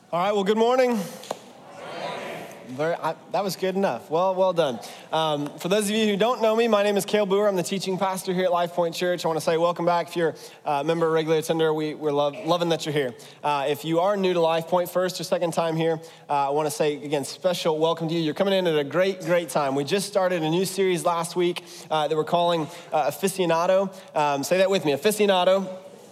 All right, well, good morning. That was good enough. Well done. For those of you who don't know me, my name is Cale Boer. I'm the teaching pastor here at Life Point Church. I want to say welcome back. If you're a member or regular attender, we're loving that you're here. If you are new to Life Point, first or second time here, I want to say, again, special welcome to you. You're coming in at a great time. We just started a new series last week that we're calling Aficionado. Say that with me, Aficionado.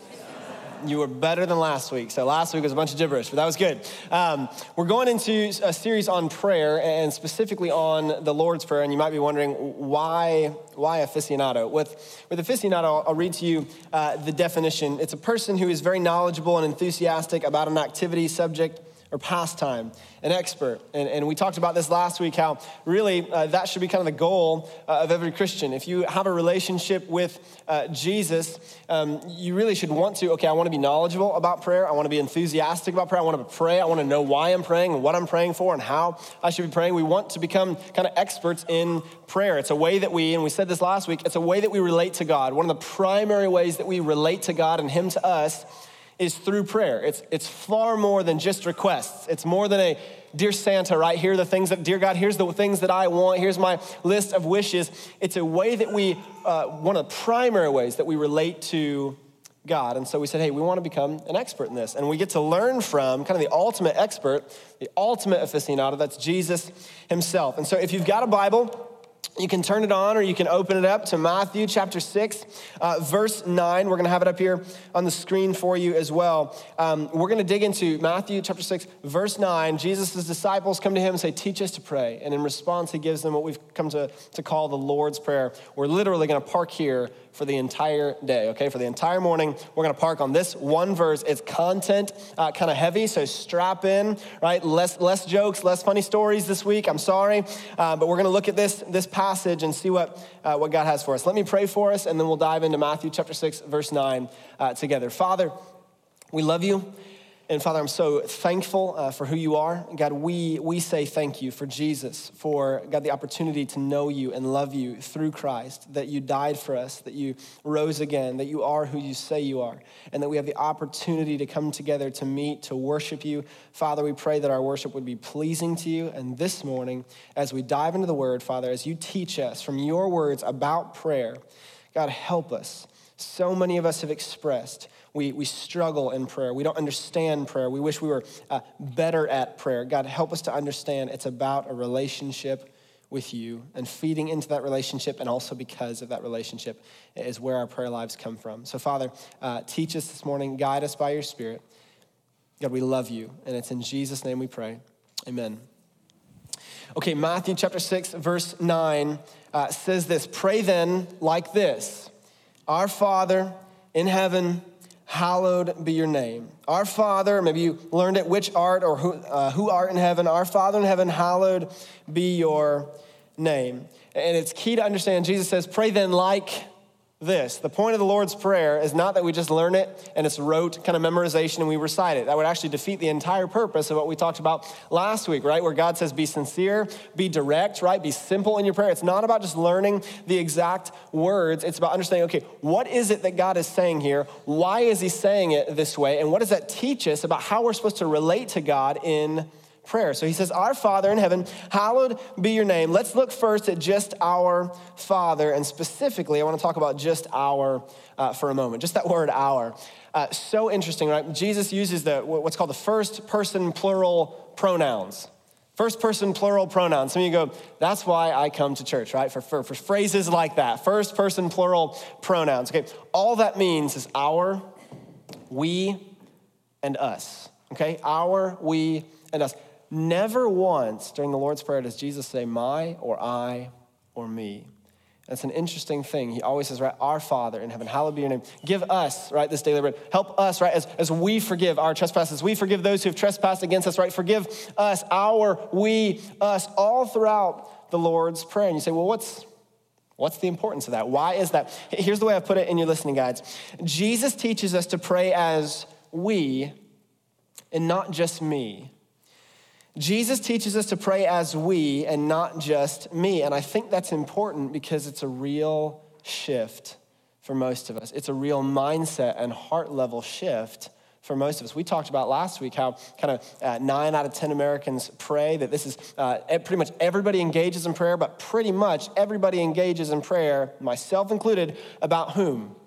You were better than last week. So last week was a bunch of gibberish, but that was good. We're going into a series on prayer and specifically on the Lord's Prayer. And you might be wondering, why aficionado? With aficionado, I'll read to you the definition. It's a person who is very knowledgeable and enthusiastic about an activity, subject, or pastime, an expert. And we talked about this last week, how really that should be kind of the goal of every Christian. If you have a relationship with Jesus, you really should want to, I want to be knowledgeable about prayer. I want to be enthusiastic about prayer. I want to pray. I want to know why I'm praying and what I'm praying for and how I should be praying. We want to become kind of experts in prayer. It's a way that and we said this last week, it's a way that we relate to God. One of the primary ways that we relate to God and Him to us is through prayer. It's far more than just requests. It's more than a, dear Santa, right? Here are the things that, dear God, here's the things that I want. Here's my list of wishes. It's a way that we, one of the primary ways that we relate to God. And so we said, hey, we want to become an expert in this. And we get to learn from kind of the ultimate expert, the ultimate aficionado, that's Jesus Himself. And so if you've got a Bible, you can turn it on or you can open it up to Matthew chapter 6, verse 9. We're going to have it up here on the screen for you as well. We're going to dig into Matthew chapter 6, verse 9. Jesus' disciples come to Him and say, teach us to pray. And in response, He gives them what we've come to call the Lord's Prayer. We're literally going to park here for the entire day, okay? For the entire morning, we're going to park on this one verse. It's content kind of heavy, so strap in, right? Less jokes, less funny stories this week. I'm sorry, but we're going to look at this passage and see what God has for us. Let me pray for us, and then we'll dive into Matthew chapter 6, verse 9 together. Father, we love you. And Father, I'm so thankful for who you are. God, we say thank you for Jesus, for, God, the opportunity to know you and love you through Christ, that you died for us, that you rose again, that you are who you say you are, and that we have the opportunity to come together to meet, to worship you. Father, we pray that our worship would be pleasing to you. And this morning, as we dive into the word, Father, as you teach us from your words about prayer, God, help us. So many of us have expressed we struggle in prayer. We don't understand prayer. We wish we were better at prayer. God, help us to understand it's about a relationship with you, and feeding into that relationship, and also because of that relationship is where our prayer lives come from. So Father, teach us this morning. Guide us by your Spirit. God, we love you, and it's in Jesus' name we pray. Amen. Okay, Matthew chapter 6, verse 9 says this, pray then like this, our Father in heaven, hallowed be your name. Our Father, maybe you learned it, which art or who art in heaven. Our Father in heaven, hallowed be your name. And it's key to understand, Jesus says, pray then like this. The point of the Lord's Prayer is not that we just learn it and it's rote kind of memorization and we recite it. That would actually defeat the entire purpose of what we talked about last week, right? Where God says, be sincere, be direct, right? Be simple in your prayer. It's not about just learning the exact words. It's about understanding, okay, what is it that God is saying here? Why is He saying it this way? And what does that teach us about how we're supposed to relate to God in prayer? So He says, our Father in heaven, hallowed be your name. Let's look first at just our Father. And specifically, I want to talk about just our for a moment. Just that word our. So interesting, right? Jesus uses what's called the first person plural pronouns. First person plural pronouns. Some of you go, that's why I come to church, right? For phrases like that. First person plural pronouns. Okay, all that means is our, we, and us. Okay, our, we, and us. Never once during the Lord's Prayer does Jesus say my or I or me. That's an interesting thing. He always says, right, our Father in heaven, hallowed be your name. Give us, right, this daily bread. Help us, right, as we forgive our trespasses. We forgive those who have trespassed against us, right? Forgive us, our, we, us, all throughout the Lord's Prayer. And you say, well, what's the importance of that? Why is that? Here's the way I put it in your listening guides. Jesus teaches us to pray as we and not just me. Jesus teaches us to pray as we and not just me. And I think that's important because it's a real shift for most of us. It's a real mindset and heart level shift for most of us. We talked about last week how kind of 9 out of 10 Americans pray, that this is pretty much everybody engages in prayer, but pretty much everybody engages in prayer, myself included, about whom?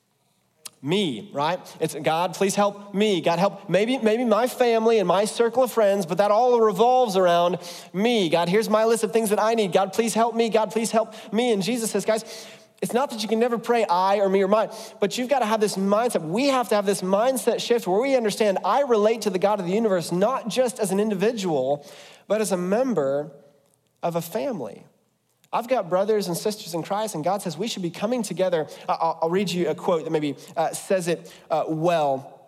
Me, right? It's God, please help me. God, help maybe my family and my circle of friends, but that all revolves around me. God, here's my list of things that I need. God, please help me. God, please help me. And Jesus says, guys, it's not that you can never pray I or me or mine, but you've got to have this mindset. We have to have this mindset shift where we understand I relate to the God of the universe, not just as an individual, but as a member of a family. I've got brothers and sisters in Christ, and God says we should be coming together. I'll read you a quote that maybe says it well.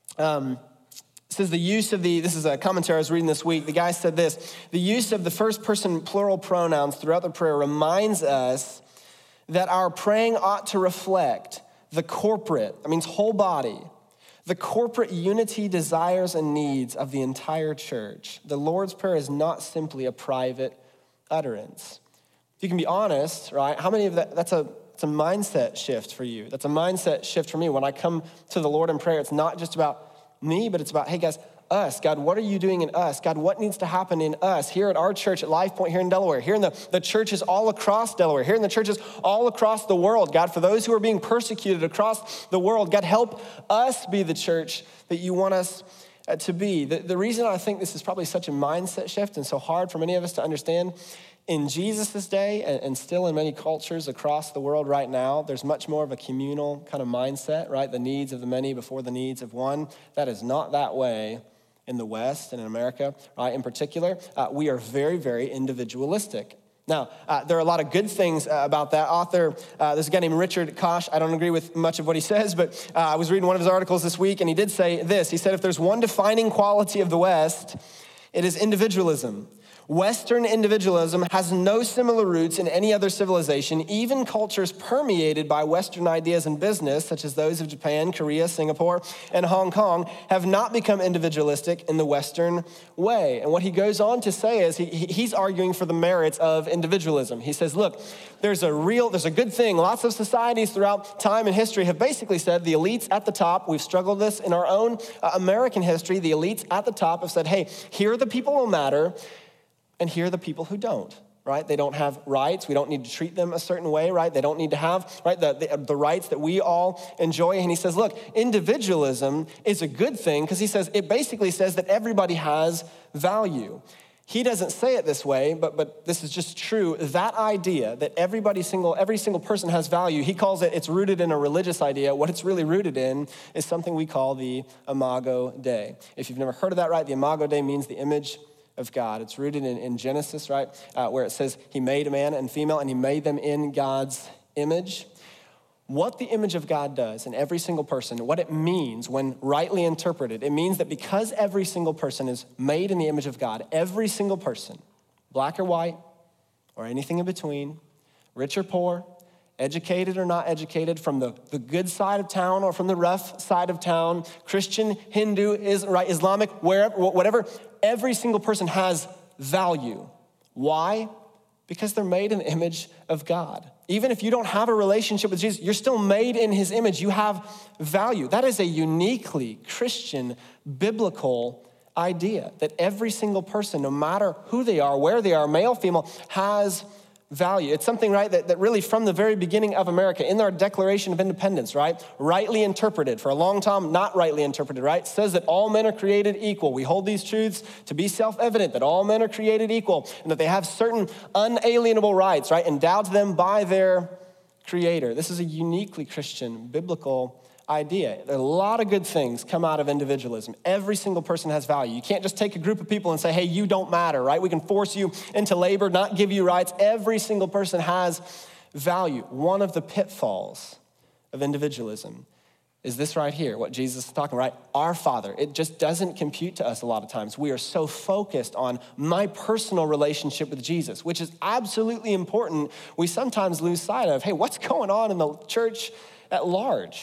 It says this is a commentary I was reading this week. The guy said this: the use of the first person plural pronouns throughout the prayer reminds us that our praying ought to reflect the corporate, that means whole body, the corporate unity, desires, and needs of the entire church. The Lord's Prayer is not simply a private utterance. If you can be honest, right, how many of that's a mindset shift for you. That's a mindset shift for me. When I come to the Lord in prayer, it's not just about me, but it's about, hey guys, us. God, what are you doing in us? God, what needs to happen in us here at our church at Life Point here in Delaware, here in the churches all across Delaware, here in the churches all across the world. God, for those who are being persecuted across the world, God, help us be the church that you want us to be. The reason I think this is probably such a mindset shift and so hard for many of us to understand, in Jesus' day, and still in many cultures across the world right now, there's much more of a communal kind of mindset, right? The needs of the many before the needs of one. That is not that way in the West and in America, right? In particular, we are very, very individualistic. Now, there are a lot of good things about that. Author, there's a guy named Richard Koch. I don't agree with much of what he says, but I was reading one of his articles this week, and he did say this. He said, if there's one defining quality of the West, it is individualism. Western individualism has no similar roots in any other civilization. Even cultures permeated by Western ideas in business, such as those of Japan, Korea, Singapore, and Hong Kong, have not become individualistic in the Western way. And what he goes on to say is he's arguing for the merits of individualism. He says, look, there's a good thing. Lots of societies throughout time and history have basically said the elites at the top, we've struggled this in our own American history, the elites at the top have said, hey, here are the people who matter, and here are the people who don't, right? They don't have rights. We don't need to treat them a certain way, right? They don't need to have, right, the rights that we all enjoy. And he says, look, individualism is a good thing because he says, it basically says that everybody has value. He doesn't say it this way, but this is just true. That idea that every single person has value, he calls it's rooted in a religious idea. What it's really rooted in is something we call the Imago Dei. If you've never heard of that, right, the Imago Dei means the image of God. It's rooted in Genesis, right, where it says he made a man and female and he made them in God's image. What the image of God does in every single person, what it means when rightly interpreted, it means that because every single person is made in the image of God, every single person, black or white or anything in between, rich or poor, educated or not educated, from the good side of town or from the rough side of town, Christian, Hindu, Islamic, whatever, every single person has value. Why? Because they're made in the image of God. Even if you don't have a relationship with Jesus, you're still made in his image. You have value. That is a uniquely Christian, biblical idea, that every single person, no matter who they are, where they are, male, female, has value. It's something, right, that really from the very beginning of America, in our Declaration of Independence, right, rightly interpreted, for a long time, not rightly interpreted, right, says that all men are created equal. We hold these truths to be self-evident, that all men are created equal, and that they have certain unalienable rights, right, endowed to them by their Creator. This is a uniquely Christian, biblical idea. There are a lot of good things come out of individualism. Every single person has value. You can't just take a group of people and say, hey, you don't matter, right? We can force you into labor, not give you rights. Every single person has value. One of the pitfalls of individualism is this right here, what Jesus is talking, right? Our Father. It just doesn't compute to us a lot of times. We are so focused on my personal relationship with Jesus, which is absolutely important. We sometimes lose sight of, hey, what's going on in the church at large?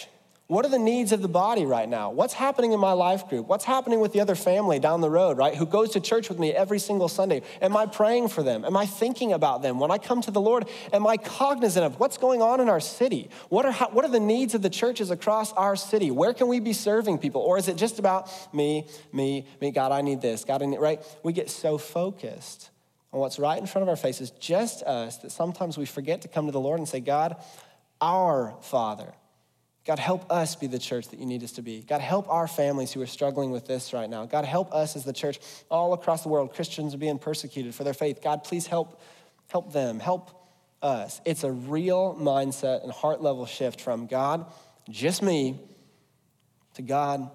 What are the needs of the body right now? What's happening in my life group? What's happening with the other family down the road, right? Who goes to church with me every single Sunday? Am I praying for them? Am I thinking about them? When I come to the Lord, am I cognizant of what's going on in our city? What are the needs of the churches across our city? Where can we be serving people? Or is it just about me, God, I need this, God, I need, right? We get so focused on what's right in front of our faces, just us, that sometimes we forget to come to the Lord and say, God, our Father, God, help us be the church that you need us to be. God, help our families who are struggling with this right now. God, help us as the church all across the world. Christians are being persecuted for their faith. God, please help them, help us. It's a real mindset and heart level shift from God, just me, to God,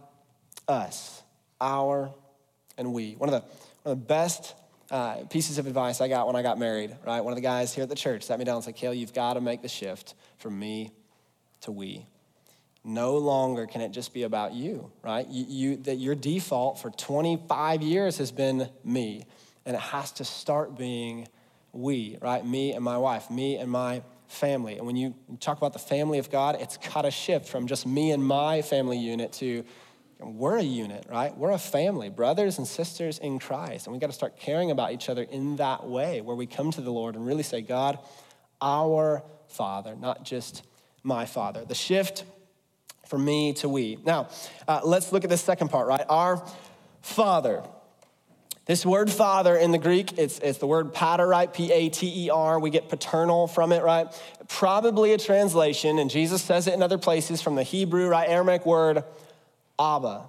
us, our, and we. One of the best pieces of advice I got when I got married, right? One of the guys here at the church sat me down and said, Cale, you've got to make the shift from me to we. No longer can it just be about you, right? That your default for 25 years has been me, and it has to start being we, right? Me and my wife, me and my family. And when you talk about the family of God, it's got to shift from just me and my family unit to we're a unit, right? We're a family, brothers and sisters in Christ. And we got to start caring about each other in that way, where we come to the Lord and really say, God, our Father, not just my Father. The shift from me to we. Now, let's look at this second part, right? Our Father. This word father in the Greek, it's the word pater, right? P-A-T-E-R. We get paternal from it, right? Probably a translation, and Jesus says it in other places, from the Hebrew, right? Aramaic word, Abba.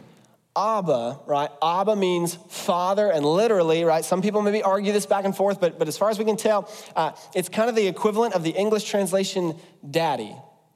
Abba, right? Abba means father, and literally, right? Some people maybe argue this back and forth, but as far as we can tell, it's kind of the equivalent of the English translation, daddy.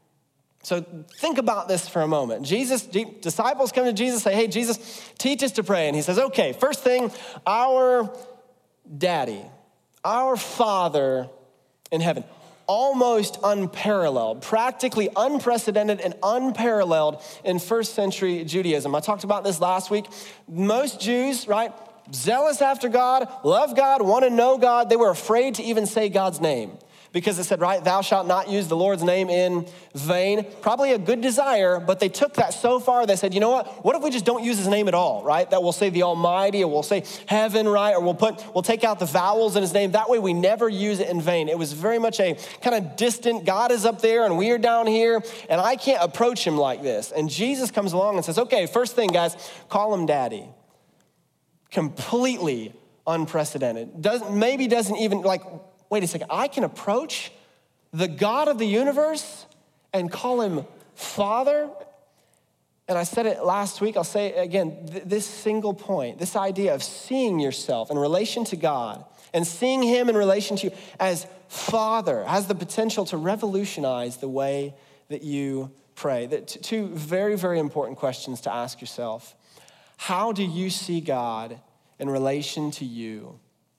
So think about this for a moment. Disciples come to Jesus, say, hey, Jesus, teach us to pray. And he says, okay, first thing, our daddy, our Father in heaven. Almost unparalleled, practically unprecedented and unparalleled in first century Judaism. I talked about this last week. Most Jews, right, zealous after God, love God, want to know God, they were afraid to even say God's name. Because it said, right, thou shalt not use the Lord's name in vain. Probably a good desire, but they took that so far, they said, you know what if we just don't use his name at all, right? That we'll say the Almighty, or we'll say heaven, right? Or we'll take out the vowels in his name. That way we never use it in vain. It was very much a kind of distant, God is up there and we are down here, and I can't approach him like this. And Jesus comes along and says, okay, first thing, guys, call him daddy. Completely unprecedented. Doesn't even like, wait a second, I can approach the God of the universe and call him Father? And I said it last week, I'll say it again, this single point, this idea of seeing yourself in relation to God and seeing him in relation to you as Father has the potential to revolutionize the way that you pray. Two very, very important questions to ask yourself. How do you see God in relation to you?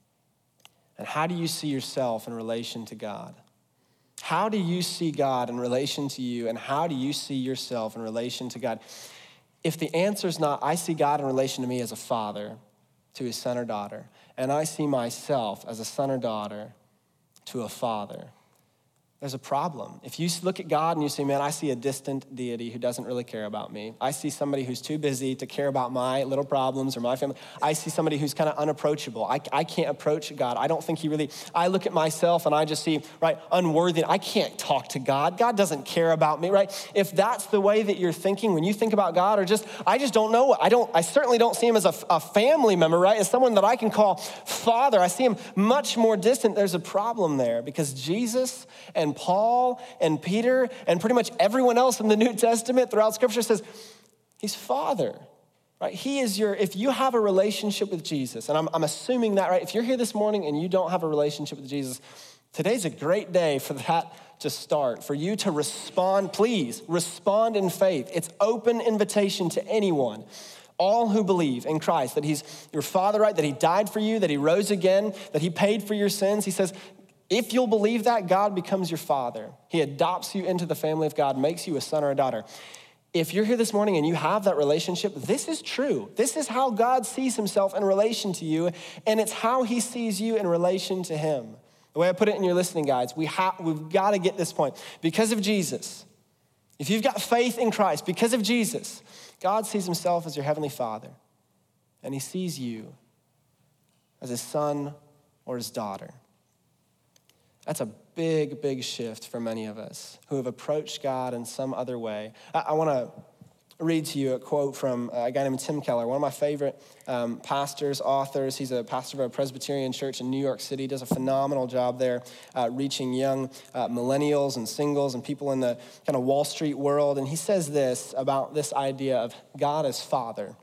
And how do you see yourself in relation to God? How do you see God in relation to you? And how do you see yourself in relation to God? If the answer is not, I see God in relation to me as a father to his son or daughter, and I see myself as a son or daughter to a father, there's a problem. If you look at God and you say, man, I see a distant deity who doesn't really care about me. I see somebody who's too busy to care about my little problems or my family. I see somebody who's kind of unapproachable. I can't approach God. I don't think I look at myself and I just see, right, unworthy. I can't talk to God. God doesn't care about me, right? If that's the way that you're thinking when you think about God, or I just don't know. I certainly don't see him as a family member, right? As someone that I can call Father. I see him much more distant. There's a problem there because Jesus and Paul and Peter and pretty much everyone else in the New Testament throughout Scripture says, he's Father, right? He is if you have a relationship with Jesus, and I'm assuming that, right? If you're here this morning and you don't have a relationship with Jesus, today's a great day for that to start, for you to respond. Please respond in faith. It's open invitation to anyone. All who believe in Christ, that he's your Father, right? That he died for you, that he rose again, that he paid for your sins. He says, if you'll believe that, God becomes your Father. He adopts you into the family of God, makes you a son or a daughter. If you're here this morning and you have that relationship, this is true. This is how God sees himself in relation to you, and it's how he sees you in relation to him. The way I put it in your listening guides, we've got to get this point. Because of Jesus, If you've got faith in Christ because of Jesus, God sees himself as your heavenly Father, and he sees you as his son or his daughter. That's a big, big shift for many of us who have approached God in some other way. I want to read to you a quote from a guy named Tim Keller, one of my favorite pastors, authors. He's a pastor of a Presbyterian church in New York City, does a phenomenal job there reaching young millennials and singles and people in the kind of Wall Street world. And he says this about this idea of God as Father.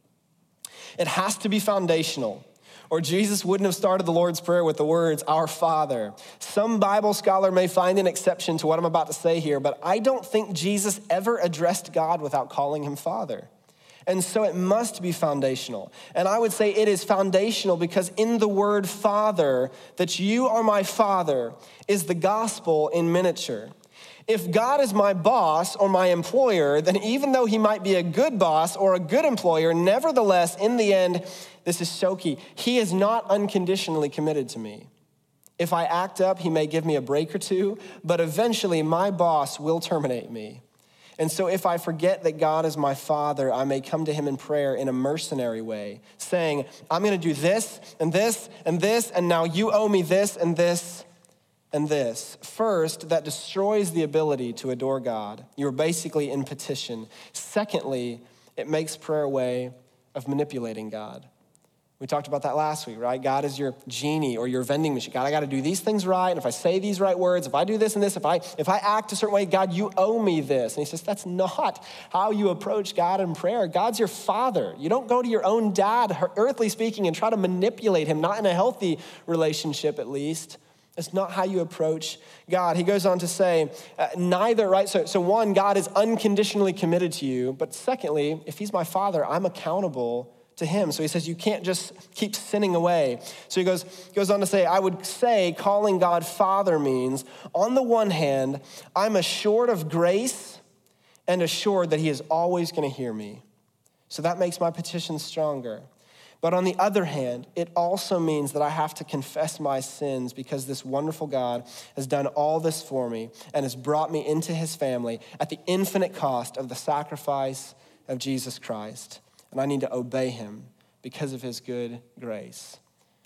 It has to be foundational, or Jesus wouldn't have started the Lord's Prayer with the words, "Our Father." Some Bible scholar may find an exception to what I'm about to say here, but I don't think Jesus ever addressed God without calling him Father. And so it must be foundational. And I would say it is foundational because in the word Father, that you are my Father, is the gospel in miniature. If God is my boss or my employer, then even though he might be a good boss or a good employer, nevertheless, in the end, this is so key, he is not unconditionally committed to me. If I act up, he may give me a break or two, but eventually my boss will terminate me. And so if I forget that God is my Father, I may come to him in prayer in a mercenary way, saying, I'm gonna do this and this and this, and now you owe me this and this and this. First, that destroys the ability to adore God. You're basically in petition. Secondly, it makes prayer a way of manipulating God. We talked about that last week, right? God is your genie or your vending machine. God, I got to do these things right. And if I say these right words, if I do this and this, if I act a certain way, God, you owe me this. And he says, that's not how you approach God in prayer. God's your Father. You don't go to your own dad, earthly speaking, and try to manipulate him, not in a healthy relationship at least. It's not how you approach God. He goes on to say, neither, right? So one, God is unconditionally committed to you. But secondly, if he's my Father, I'm accountable to him. So he says, you can't just keep sinning away. So he goes on to say, I would say calling God Father means, on the one hand, I'm assured of grace and assured that he is always going to hear me. So that makes my petition stronger. But on the other hand, it also means that I have to confess my sins because this wonderful God has done all this for me and has brought me into his family at the infinite cost of the sacrifice of Jesus Christ. And I need to obey him because of his good grace.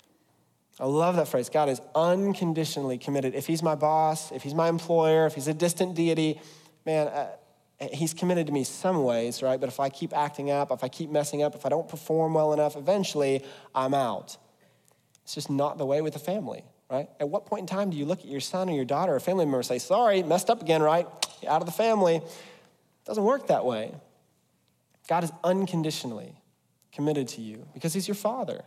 I love that phrase. God is unconditionally committed. If he's my boss, if he's my employer, if he's a distant deity, man, he's committed to me some ways, right? But if I keep acting up, if I keep messing up, if I don't perform well enough, eventually I'm out. It's just not the way with the family, right? At what point in time do you look at your son or your daughter or a family member and say, sorry, messed up again, right? You're out of the family. It doesn't work that way. God is unconditionally committed to you because he's your Father.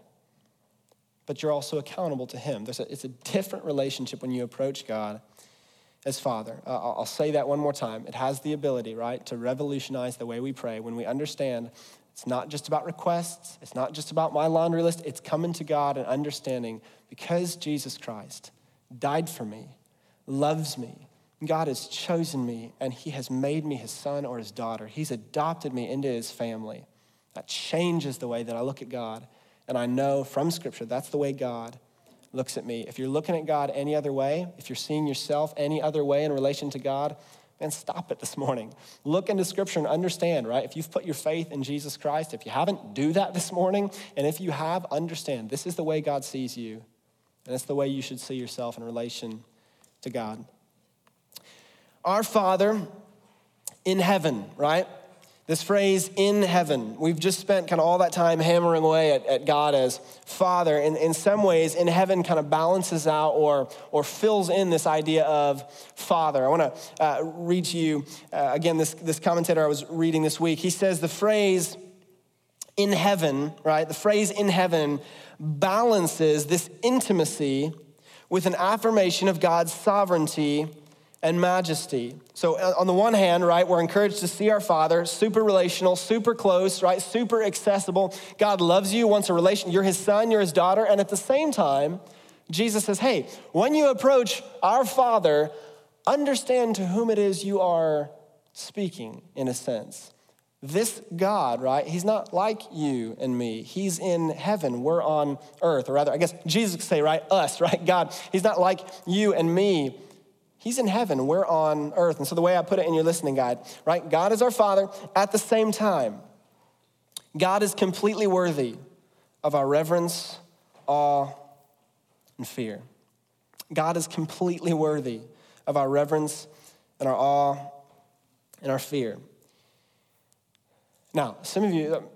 But you're also accountable to him. It's a different relationship when you approach God as Father. I'll say that one more time. It has the ability, right, to revolutionize the way we pray when we understand it's not just about requests. It's not just about my laundry list. It's coming to God and understanding because Jesus Christ died for me, loves me, God has chosen me, and he has made me his son or his daughter. He's adopted me into his family. That changes the way that I look at God. And I know from Scripture that's the way God looks at me. If you're looking at God any other way, if you're seeing yourself any other way in relation to God, man, stop it this morning. Look into Scripture and understand, right? If you've put your faith in Jesus Christ, if you haven't, do that this morning. And if you have, understand this is the way God sees you. And it's the way you should see yourself in relation to God. Our Father in heaven, right? This phrase, in heaven, we've just spent kind of all that time hammering away at God as Father. And in some ways, in heaven kind of balances out or fills in this idea of Father. I want to read to you, again, this commentator I was reading this week. He says the phrase in heaven, right? The phrase in heaven balances this intimacy with an affirmation of God's sovereignty and majesty. So on the one hand, right, we're encouraged to see our Father, super relational, super close, right, super accessible. God loves you, wants a relation. You're his son, you're his daughter. And at the same time, Jesus says, hey, when you approach our Father, understand to whom it is you are speaking, in a sense. This God, right, he's not like you and me. He's in heaven. We're on earth, or rather, I guess Jesus could say, right, us, right, God. He's not like you and me. He's in heaven, we're on earth. And so the way I put it in your listening guide, right? God is our Father. At the same time, God is completely worthy of our reverence, awe, and fear. God is completely worthy of our reverence and our awe and our fear. Now, some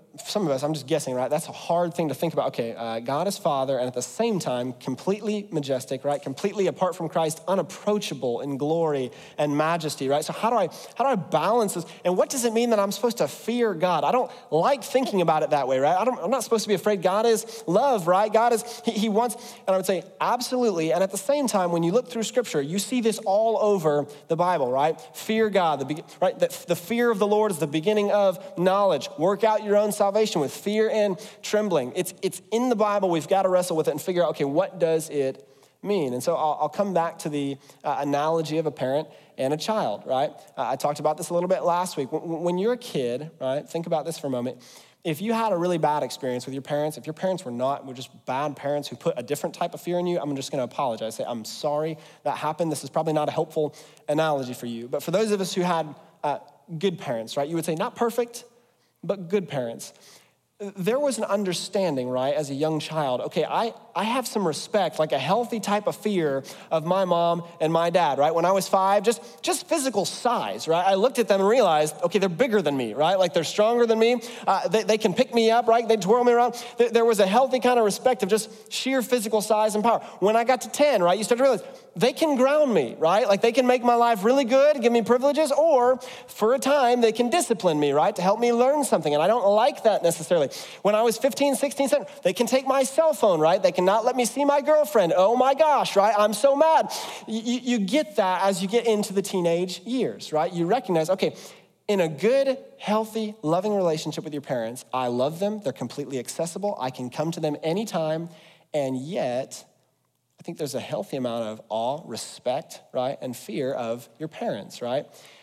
of us, I'm just guessing, right? That's a hard thing to think about. Okay, God is Father, and at the same time, completely majestic, right? Completely apart from Christ, unapproachable in glory and majesty, right? So how do I balance this? And what does it mean that I'm supposed to fear God? I don't like thinking about it that way, right? I'm not supposed to be afraid. God is love, right? God is, he wants, and I would say absolutely. And at the same time, when you look through Scripture, you see this all over the Bible, right? Fear God, right? The fear of the Lord is the beginning of knowledge. Work out your own salvation with fear and trembling. It's in the Bible. We've got to wrestle with it and figure out, okay, what does it mean? And so I'll come back to the analogy of a parent and a child, right? I talked about this a little bit last week. When you're a kid, right, think about this for a moment. If you had a really bad experience with your parents, if your parents were just bad parents who put a different type of fear in you, I'm just going to apologize. Say, I'm sorry that happened. This is probably not a helpful analogy for you. But for those of us who had good parents, right, you would say not perfect, but good parents. There was an understanding, right, as a young child, okay, I have some respect, like a healthy type of fear of my mom and my dad, right? When I was 5, just physical size, right? I looked at them and realized, okay, they're bigger than me, right? Like they're stronger than me. They can pick me up, right? They twirl me around. There was a healthy kind of respect of just sheer physical size and power. When I got to 10, right, you start to realize they can ground me, right? Like they can make my life really good, give me privileges, or for a time, they can discipline me, right? To help me learn something. And I don't like that necessarily. When I was 15, 16, 17, they can take my cell phone, right? They cannot let me see my girlfriend. Oh my gosh, right? I'm so mad. You get that as you get into the teenage years, right? You recognize, okay, in a good, healthy, loving relationship with your parents, I love them. They're completely accessible. I can come to them anytime. And yet, I think there's a healthy amount of awe, respect, right? And fear of your parents, right?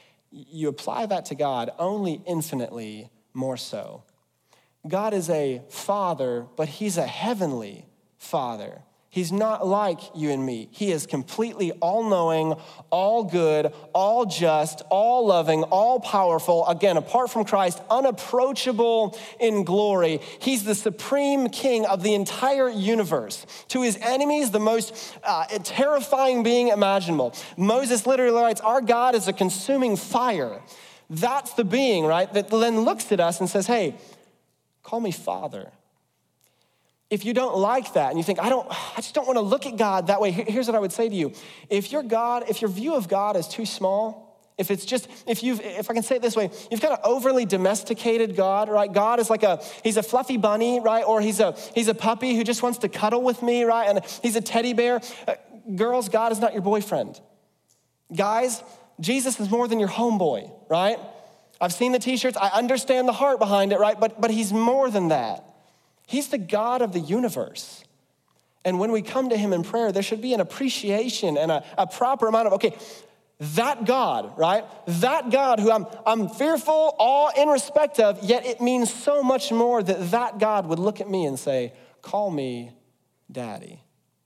You apply that to God only infinitely more so. God is a father, but he's a heavenly father. He's not like you and me. He is completely all-knowing, all good, all just, all loving, all powerful. Again, apart from Christ, unapproachable in glory. He's the supreme king of the entire universe. To his enemies, the most terrifying being imaginable. Moses literally writes, our God is a consuming fire. That's the being, right, that then looks at us and says, hey, call me Father. If you don't like that and you think, I just don't want to look at God that way, here's what I would say to you. If your view of God is too small, if I can say it this way, you've kind of overly domesticated God, right? God is he's a fluffy bunny, right? Or he's a puppy who just wants to cuddle with me, right? And he's a teddy bear. Girls, God is not your boyfriend. Guys, Jesus is more than your homeboy, right? I've seen the t-shirts. I understand the heart behind it, right? But he's more than that. He's the God of the universe. And when we come to him in prayer, there should be an appreciation and a proper amount of, okay, that God, right? That God who I'm fearful, awe, in respect of, yet it means so much more that God would look at me and say, call me Daddy.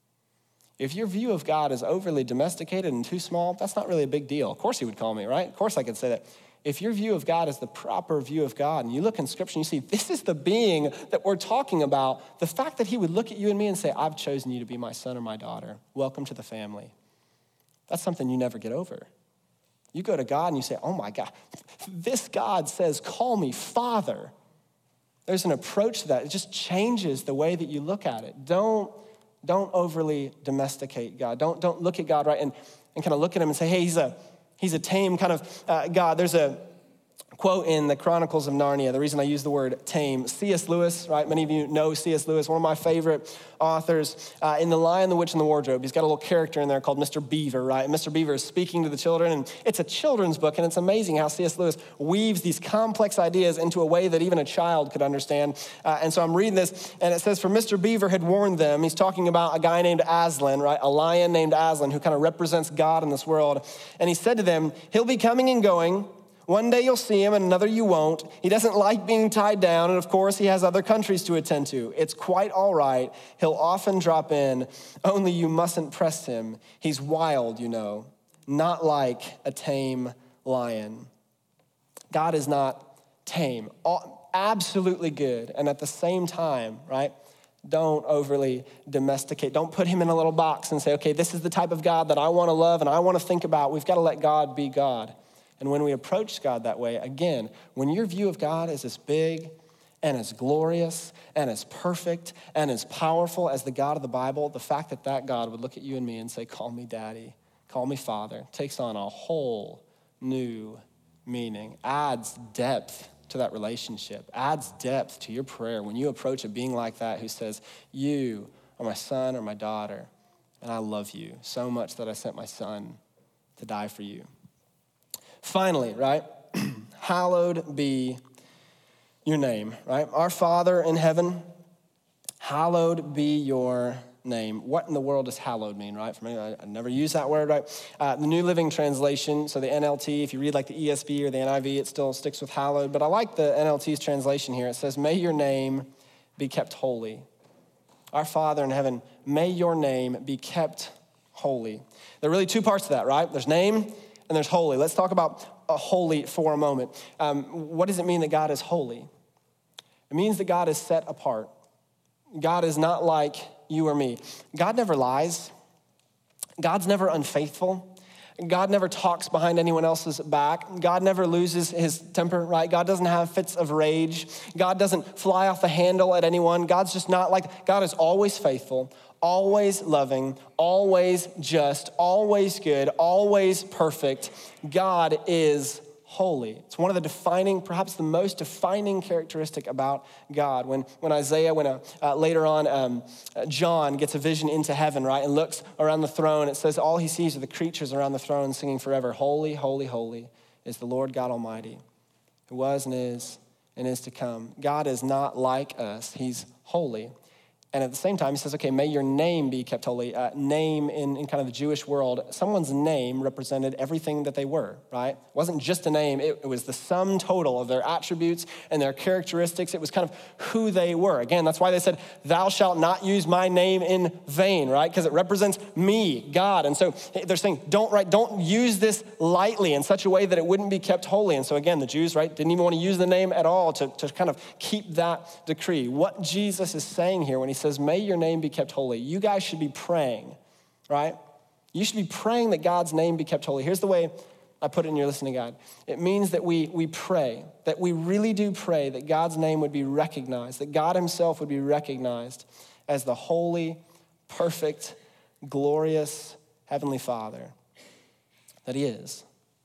If your view of God is overly domesticated and too small, that's not really a big deal. Of course he would call me, right? Of course I could say that. If your view of God is the proper view of God, and you look in Scripture and you see this is the being that we're talking about, the fact that he would look at you and me and say, I've chosen you to be my son or my daughter. Welcome to the family. That's something you never get over. You go to God and you say, oh my God, this God says, call me Father. There's an approach to that. It just changes the way that you look at it. Don't overly domesticate God. Don't look at God, right, and kind of look at him and say, hey, he's a tame kind of God. There's a quote in the Chronicles of Narnia. The reason I use the word tame, C.S. Lewis, right? Many of you know C.S. Lewis, one of my favorite authors. In The Lion, the Witch, and the Wardrobe, he's got a little character in there called Mr. Beaver, right? And Mr. Beaver is speaking to the children, and it's a children's book, and it's amazing how C.S. Lewis weaves these complex ideas into a way that even a child could understand. And so I'm reading this, and it says, for Mr. Beaver had warned them, he's talking about a guy named Aslan, right? A lion named Aslan who kind of represents God in this world. And he said to them, he'll be coming and going. One day you'll see him and another you won't. He doesn't like being tied down, and of course he has other countries to attend to. It's quite all right. He'll often drop in, only you mustn't press him. He's wild, you know. not like a tame lion. God is not tame, absolutely good. And at the same time, right, don't overly domesticate. Don't put him in a little box and say, okay, this is the type of God that I want to love and I want to think about. We've got to let God be God. And when we approach God that way, again, when your view of God is as big and as glorious and as perfect and as powerful as the God of the Bible, the fact that that God would look at you and me and say, call me daddy, call me father, takes on a whole new meaning, adds depth to that relationship, adds depth to your prayer when you approach a being like that who says, you are my son or my daughter, and I love you so much that I sent my son to die for you. Finally, right, hallowed be your name, right? Our Father in heaven, hallowed be your name. What in the world does hallowed mean, right? For me, I never use that word, right? The New Living Translation, so the NLT, if you read like the ESV or the NIV, it still sticks with hallowed, but I like the NLT's translation here. It says, may your name be kept holy. Our Father in heaven, may your name be kept holy. There are really two parts to that, right? There's name and there's holy. Let's talk about holy for a moment. What does it mean that God is holy? It means that God is set apart. God is not like you or me. God never lies. God's never unfaithful. God never talks behind anyone else's back. God never loses his temper, right? God doesn't have fits of rage. God doesn't fly off the handle at anyone. God's just not like, God is always faithful, always loving, always just, always good, always perfect. God is holy. It's one of the defining, perhaps the most defining characteristic about God. When Isaiah, later on, John gets a vision into heaven, right, and looks around the throne, it says all he sees are the creatures around the throne singing forever, holy, holy, holy is the Lord God Almighty, who was and is to come. God is not like us. He's holy. And at the same time, he says, okay, may your name be kept holy. Name in kind of the Jewish world, someone's name represented everything that they were, right? It wasn't just a name. It was the sum total of their attributes and their characteristics. It was kind of who they were. Again, that's why they said, thou shalt not use my name in vain, right? Because it represents me, God. And so they're saying, don't use this lightly in such a way that it wouldn't be kept holy. And so again, the Jews, right, didn't even want to use the name at all to kind of keep that decree. What Jesus is saying here when he says, may your name be kept holy. You guys should be praying, right? You should be praying that God's name be kept holy. Here's the way I put it in your listening guide. It means that we pray, that we really do pray that God's name would be recognized, that God himself would be recognized as the holy, perfect, glorious Heavenly Father that he is.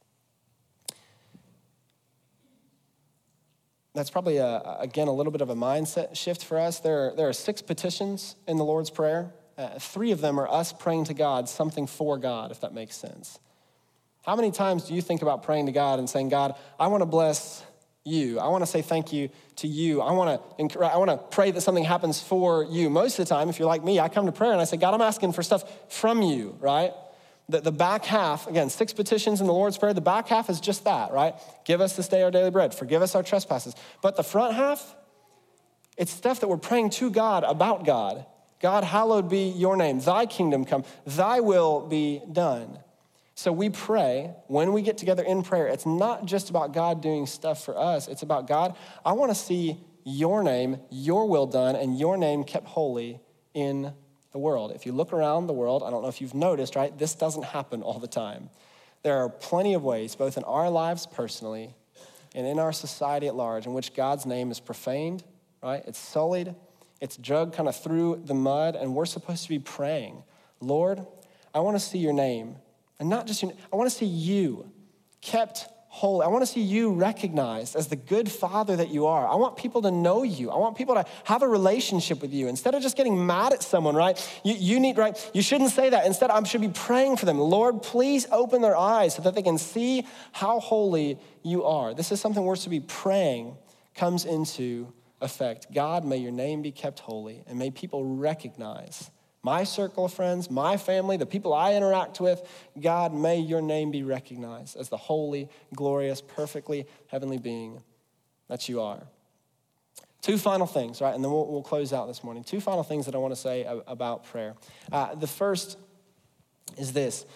That's probably, again, a little bit of a mindset shift for us. There are 6 petitions in the Lord's Prayer. 3 of them are us praying to God something for God, if that makes sense. How many times do you think about praying to God and saying, God, I want to bless you. I want to say thank you to you. I want to pray that something happens for you. Most of the time, if you're like me, I come to prayer and I say, God, I'm asking for stuff from you, right? The back half, again, 6 petitions in the Lord's Prayer, the back half is just that, right? Give us this day our daily bread. Forgive us our trespasses. But the front half, it's stuff that we're praying to God about God. God, hallowed be your name. Thy kingdom come. Thy will be done. So we pray, when we get together in prayer, it's not just about God doing stuff for us. It's about God, I want to see your name, your will done, and your name kept holy in the world. If you look around the world, I don't know if you've noticed, right? This doesn't happen all the time. There are plenty of ways, both in our lives personally and in our society at large, in which God's name is profaned, right? It's sullied, it's dragged kind of through the mud, and we're supposed to be praying, Lord, I want to see your name, and not just your name, I want to see you kept holy. I want to see you recognized as the good Father that you are. I want people to know you. I want people to have a relationship with you. Instead of just getting mad at someone, right? You shouldn't say that. Instead, I should be praying for them. Lord, please open their eyes so that they can see how holy you are. This is something we're to be praying comes into effect. God, may your name be kept holy, and may people recognize my circle of friends, my family, the people I interact with, God, may your name be recognized as the holy, glorious, perfectly heavenly being that you are. 2 final things, right? And then we'll close out this morning. 2 final things that I want to say about prayer. The first is this.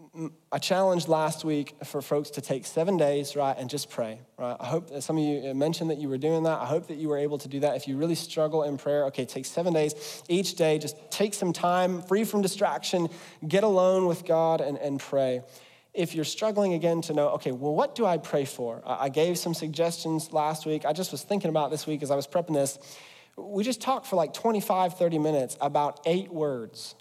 I challenged last week for folks to take 7 days, right, and just pray, right? I hope that some of you mentioned that you were doing that. I hope that you were able to do that. If you really struggle in prayer, okay, take 7 days. Each day, just take some time, free from distraction, get alone with God and pray. If you're struggling again to know, okay, well, what do I pray for? I gave some suggestions last week. I just was thinking about this week as I was prepping this. We just talked for like 25, 30 minutes about 8 words.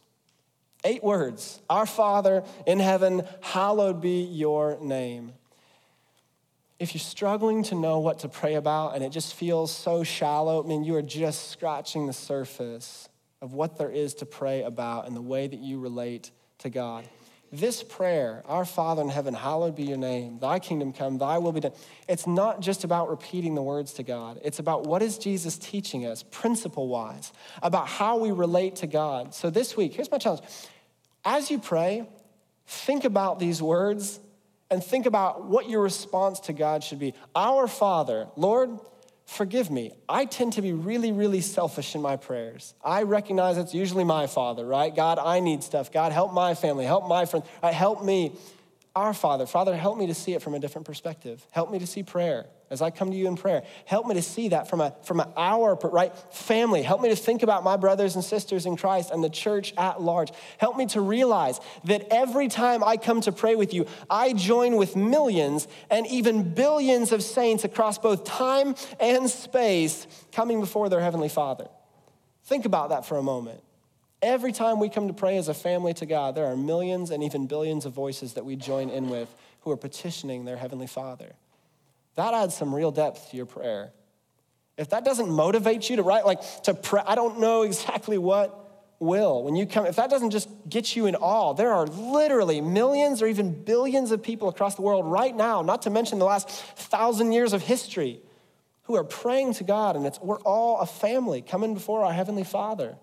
8 words. Our Father in heaven, hallowed be your name. If you're struggling to know what to pray about and it just feels so shallow, I mean, you are just scratching the surface of what there is to pray about and the way that you relate to God. This prayer, our Father in heaven, hallowed be your name, thy kingdom come, thy will be done. It's not just about repeating the words to God. It's about what is Jesus teaching us, principle-wise, about how we relate to God. So this week, here's my challenge. As you pray, think about these words and think about what your response to God should be. Our Father, Lord, forgive me. I tend to be really, really selfish in my prayers. I recognize it's usually my Father, right? God, I need stuff. God, help my family, help my friends, right? Help me. Our Father, help me to see it from a different perspective. Help me to see prayer as I come to you in prayer. Help me to see that from our right family. Help me to think about my brothers and sisters in Christ and the church at large. Help me to realize that every time I come to pray with you, I join with millions and even billions of saints across both time and space coming before their Heavenly Father. Think about that for a moment. Every time we come to pray as a family to God, there are millions and even billions of voices that we join in with who are petitioning their Heavenly Father. That adds some real depth to your prayer. If that doesn't motivate you to pray, I don't know exactly what will. When you come, if that doesn't just get you in awe, there are literally millions or even billions of people across the world right now, not to mention the last 1,000 years of history, who are praying to God, and we're all a family coming before our Heavenly Father.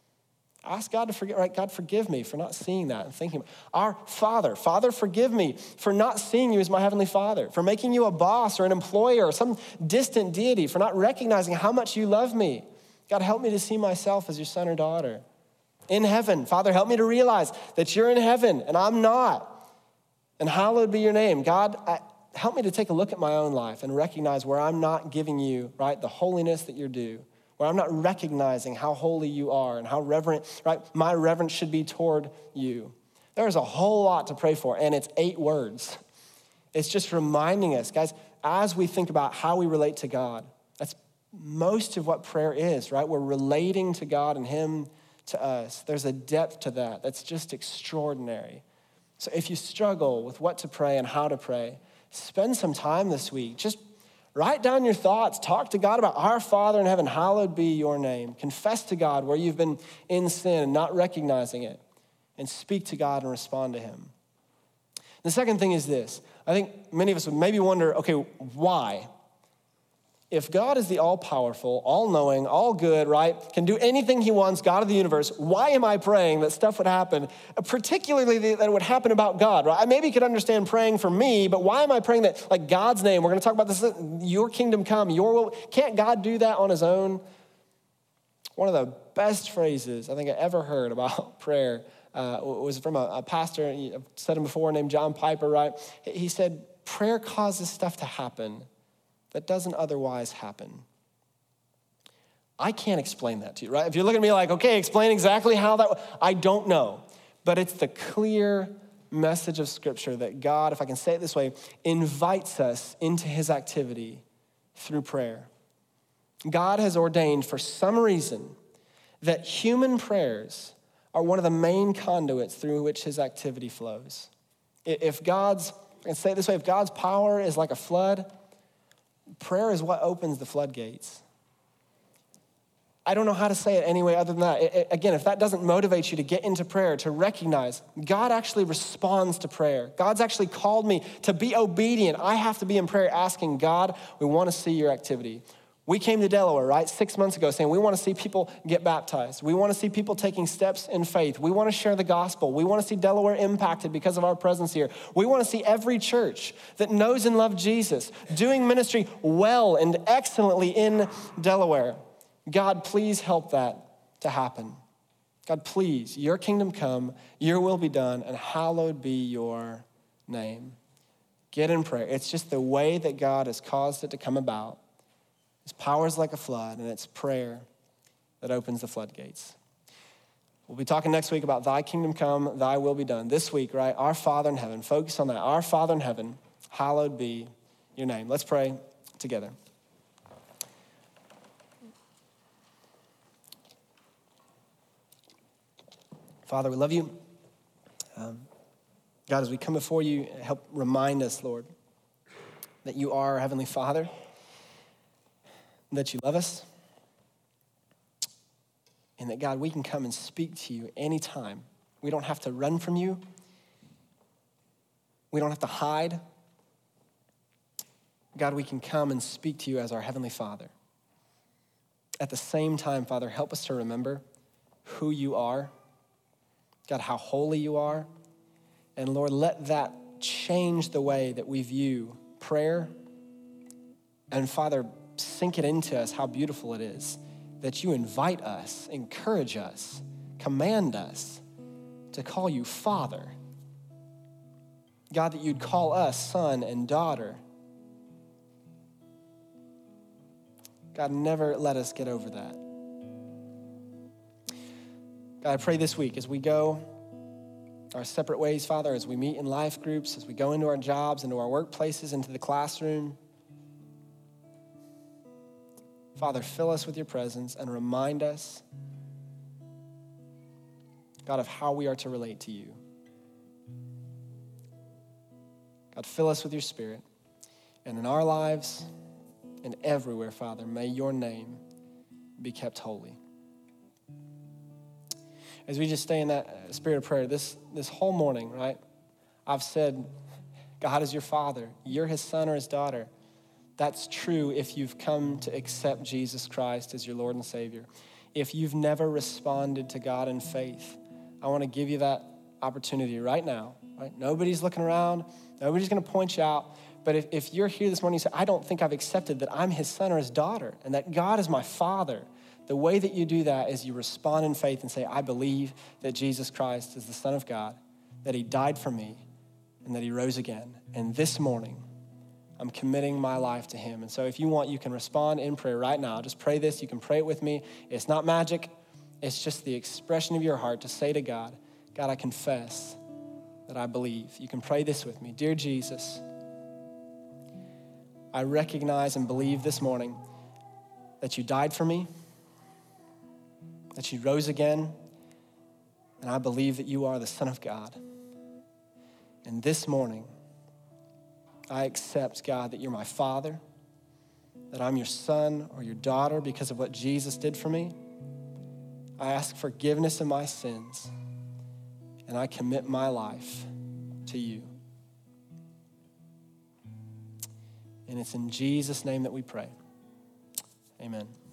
Ask God to forgive, right? God, forgive me for not seeing that and thinking. Our Father, forgive me for not seeing you as my Heavenly Father, for making you a boss or an employer or some distant deity, for not recognizing how much you love me. God, help me to see myself as your son or daughter. In heaven, Father, help me to realize that you're in heaven and I'm not. And hallowed be your name. God, help me to take a look at my own life and recognize where I'm not giving you, right, the holiness that you're due. Where I'm not recognizing how holy you are and how reverent, right, my reverence should be toward you. There's a whole lot to pray for, and it's 8 words. It's just reminding us, guys, as we think about how we relate to God, that's most of what prayer is, right? We're relating to God and him to us. There's a depth to that that's just extraordinary. So if you struggle with what to pray and how to pray, spend some time this week. Just write down your thoughts. Talk to God about our Father in heaven, hallowed be your name. Confess to God where you've been in sin and not recognizing it. And speak to God and respond to him. The second thing is this. I think many of us would maybe wonder, okay, why? If God is the all-powerful, all-knowing, all-good, right, can do anything he wants, God of the universe, why am I praying that stuff would happen, particularly that it would happen about God, right? I maybe could understand praying for me, but why am I praying that, like, God's name, we're going to talk about this, your kingdom come, your will, can't God do that on his own? One of the best phrases I think I ever heard about prayer was from a pastor, I've said him before, named John Piper, right? He said, prayer causes stuff to happen that doesn't otherwise happen. I can't explain that to you, right? If you're looking at me like, okay, explain exactly how that, I don't know. But it's the clear message of Scripture that God, if I can say it this way, invites us into his activity through prayer. God has ordained for some reason that human prayers are one of the main conduits through which his activity flows. If God's, I can say it this way, if God's power is like a flood, prayer is what opens the floodgates. I don't know how to say it any way other than that. Again, if that doesn't motivate you to get into prayer, to recognize God actually responds to prayer. God's actually called me to be obedient. I have to be in prayer asking God, we want to see your activity. We came to Delaware, right, 6 months ago saying we want to see people get baptized. We want to see people taking steps in faith. We want to share the gospel. We want to see Delaware impacted because of our presence here. We want to see every church that knows and loves Jesus doing ministry well and excellently in Delaware. God, please help that to happen. God, please, your kingdom come, your will be done, and hallowed be your name. Get in prayer. It's just the way that God has caused it to come about. His power is like a flood, and it's prayer that opens the floodgates. We'll be talking next week about thy kingdom come, thy will be done. This week, right, our Father in heaven, focus on that. Our Father in heaven, hallowed be your name. Let's pray together. Father, we love you. God, as we come before you, help remind us, Lord, that you are our Heavenly Father, that you love us, and that, God, we can come and speak to you anytime. We don't have to run from you. We don't have to hide. God, we can come and speak to you as our Heavenly Father. At the same time, Father, help us to remember who you are. God, how holy you are. And Lord, let that change the way that we view prayer. And Father, sink it into us how beautiful it is that you invite us, encourage us, command us to call you Father. God, that you'd call us son and daughter. God, never let us get over that. God, I pray this week as we go our separate ways, Father, as we meet in life groups, as we go into our jobs, into our workplaces, into the classroom. Father, fill us with your presence and remind us, God, of how we are to relate to you. God, fill us with your Spirit. And in our lives and everywhere, Father, may your name be kept holy. As we just stay in that spirit of prayer, this whole morning, right, I've said, God is your Father. You're his son or his daughter. That's true if you've come to accept Jesus Christ as your Lord and Savior. If you've never responded to God in faith, I want to give you that opportunity right now. Right? Nobody's looking around. Nobody's going to point you out. But if you're here this morning and say, I don't think I've accepted that I'm his son or his daughter and that God is my Father, the way that you do that is you respond in faith and say, I believe that Jesus Christ is the Son of God, that he died for me, and that he rose again. And this morning, I'm committing my life to him. And so if you want, you can respond in prayer right now. Just pray this. You can pray it with me. It's not magic. It's just the expression of your heart to say to God, God, I confess that I believe. You can pray this with me. Dear Jesus, I recognize and believe this morning that you died for me, that you rose again, and I believe that you are the Son of God. And this morning, I accept, God, that you're my Father, that I'm your son or your daughter because of what Jesus did for me. I ask forgiveness of my sins, and I commit my life to you. And it's in Jesus' name that we pray. Amen.